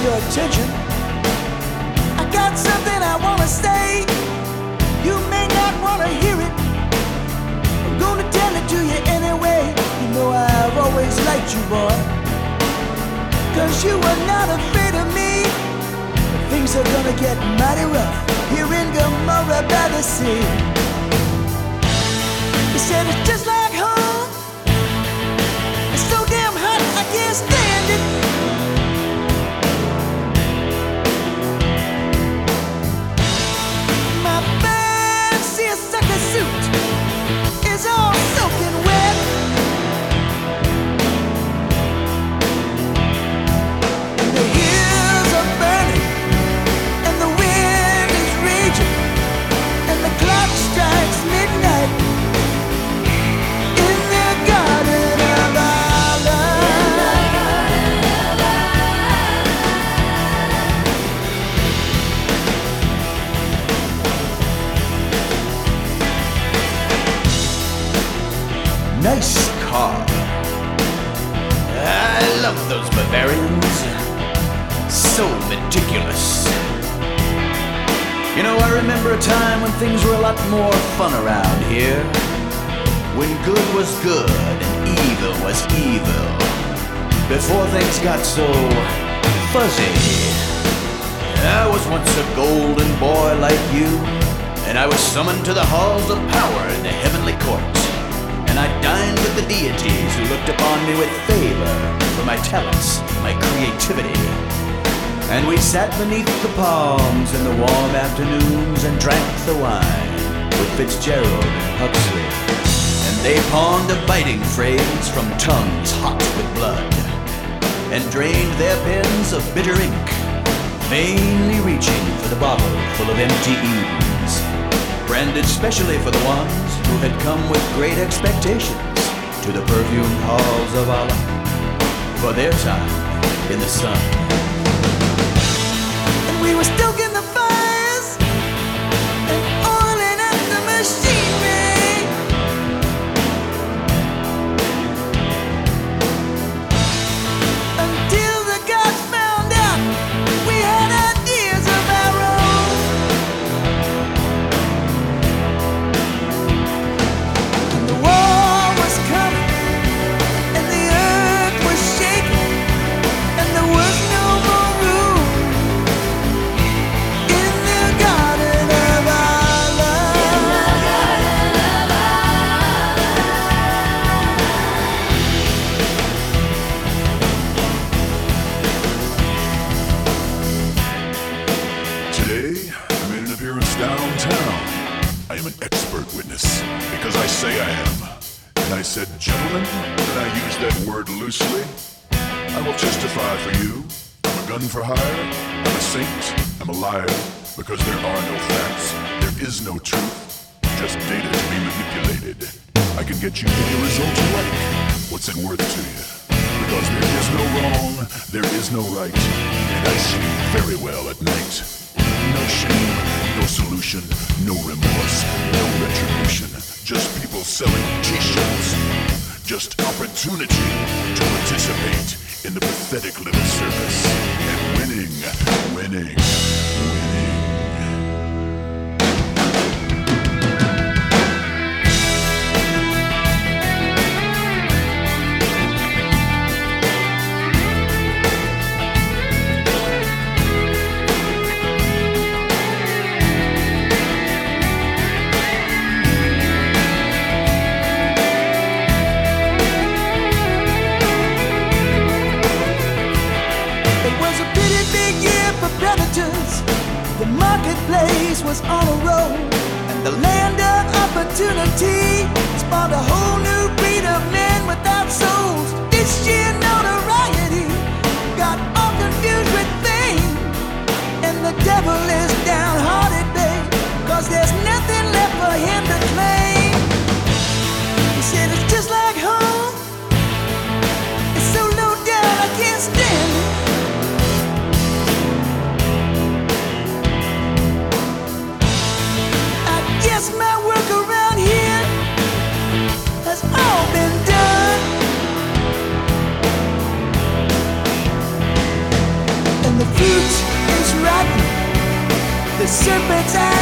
your attention. I got something I wanna say. You may not wanna hear it. I'm gonna tell it to you anyway. You know I've always liked you, boy, 'cause you were not afraid of me. But things are gonna get mighty rough here in Gomorrah by the sea. He said it's just like home. It's so damn hot I can't stand it. My fancy sucker suit is all soaking wet. The hills are burning and the wind is raging and the clock strikes midnight in the garden of our love. Nice car. I love those Bavarians. So meticulous. You know, I remember a time when things were a lot more fun around here. When good was good and evil was evil. Before things got so fuzzy. I was once a golden boy like you, and I was summoned to the halls of power in the heavenly court. And I dined with the deities who looked upon me with favor for my talents, my creativity. And we sat beneath the palms in the warm afternoons and drank the wine with Fitzgerald and Huxley. And they pawned a biting phrase from tongues hot with blood, and drained their pens of bitter ink, vainly reaching for the bottle full of empty Edens, branded specially for the ones who had come with great expectations to the perfumed halls of Allah for their time in the sun. And we were stoking the fires and oiling up the machinery. Until the gods found out we had ideas of our own. And the war was coming and the earth was shaking and there was no more room in the garden of our love. Today, I made an appearance downtown. I am an expert witness, because I say I am. And I said, gentlemen, and I use that word loosely. I will testify for you. I'm a gun for hire, I'm a saint, I'm a liar, because there are no facts, there is no truth, just data to be manipulated. I can get you any result you like. What's it worth to you? Because there is no wrong, there is no right, and I sleep very well at night. No shame, no solution, no remorse, no retribution. Just people selling t-shirts. Just opportunity to participate in the pathetic little circus. And winning, winning, winning. It was a pretty big year for predators. The marketplace was on a roll, and the land of opportunity spawned a whole new breed of men without souls. This sheer notoriety got all confused with fame, and the devil is downhearted, babe, 'cause there's nothing left for him to claim. He said it's just like home. It's so low down I can't stand it. I guess my work around here has all been done. serpent's eye.